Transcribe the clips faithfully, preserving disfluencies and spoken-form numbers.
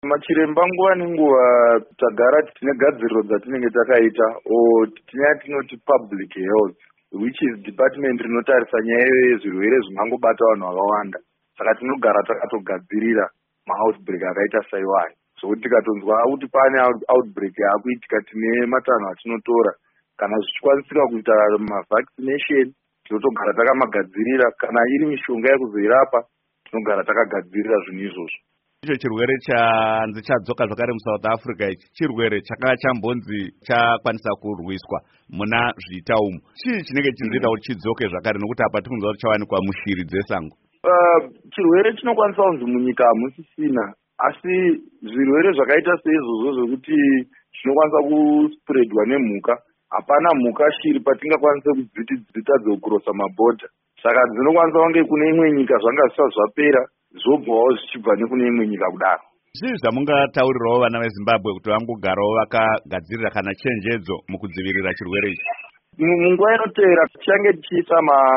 Machiremba nguva nenguva tagara tine gadziriro dzatinenge takaita o tinya tinoti public health which is department rinotarisa nyaya yezvirwere zvingangobata vanhu vakawanda. Saka tinogara takatogadzirira ma-outbreak akaita saiwayo. So tikatonzwa kuti pane outbreak yakuitika tine matanho atinotora. Kana zvichikwanisika kuita ma-vaccination tinotogara takamagadzirira. Kana iri mishonga yekuzoirapa tinogara takagadzirira zvinhu izvozvo. Icho chirwere chanzi chadzoka zvakare muSouth Africa ichi chirwere chakanga chambonzi chakwanisa kurwiswa muna zviita umu. Chii chinenge chinzoita kuti chidzoke zvakare nokuti apa tikunzwa kuti chawanikwa mushiri dzesango? Uh, chirwere chinokwanisa kunzi munyika hamusisina, asi zvirwere zvakaita seizvozvo zvokuti zvinokwanisa kuspreadwa nemhuka, hapana mhuka shiri patingakwanise kudziti dzitadze kukurosa mabhodha. Saka dzinokwanisa kunge kune imwe nyika zvanga zvisati zvapera zvobvawo zvichibva nekune imwe nyika kudaro. Zvii zvamungataurirawo vana veZimbabwe kuti vangogarawo vakagadzirira kana chenjedzo mukudzivirira chirwere ichi? Munguva inotevera tichange tichiisa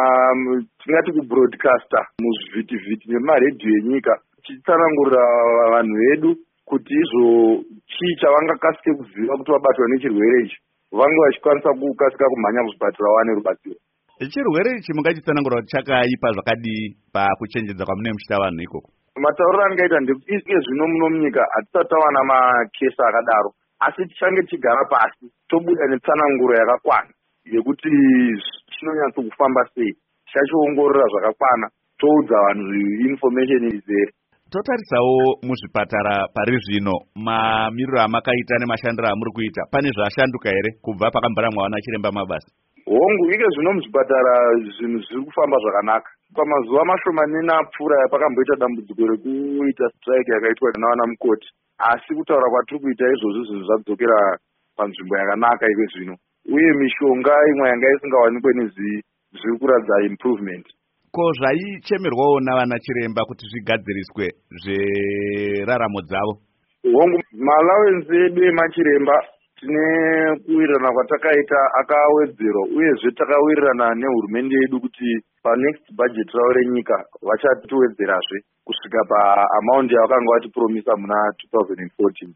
tingati kubroadcasta muzvivhitivhiti nemaredhiyo enyika tichitsanangurira vanhu vedu kuti izvo chii chavangakasike kuziva kuti vabatwa nechirwere ichi vange vachikwanisa kukasika kumhanya kuzvipatara vawane rubatsiro. Chirwere ichi mungachitsanangura kuti chakaipa zvakadii pakuchenjedza kwamune muchita vanhu ikoko? Matauriro angaita ndekuti iye zvino muno munyika hatisati tawana makesi akadaro, asi tichange tigara pasi tobuda netsananguro yakakwana yekuti chinonyatso kufamba sei, tichachiongorora zvakakwana, toudza vanhu information izere. Totarisawo muzvipatara pari zvino mamiriro amakaita nemashandiro amuri kuita, pane zvashanduka here kubva pakambara mwawana chiremba mabasa? Hongu, ike zvino muzvipatara zvinhu zviri kufamba zvakanaka. Pamazuva mashomanene apfuura pakamboita dambudziko rekuita strike yakaitwa navana mukoti, asi kutaura kwatiri kuita izvozvo zvinhu zvadzokera panzvimbo yakanaka ike zvino, uye mishonga imwe yanga isingawanikwe nezii zviri kuratidza improvement. Ko zvaichemerwawo navana chiremba kuti zvigadziriswe zveraramo dzavo? Hongu, malawenzi edu emachiremba tine kuwirirana kwatakaita akawedzerwa, uyezve takawirirana nehurumende yedu kuti panext budget ravo renyika vachatiwedzerazve kusvika paamaundi yavakanga vatipromisa muna two thousand fourteen.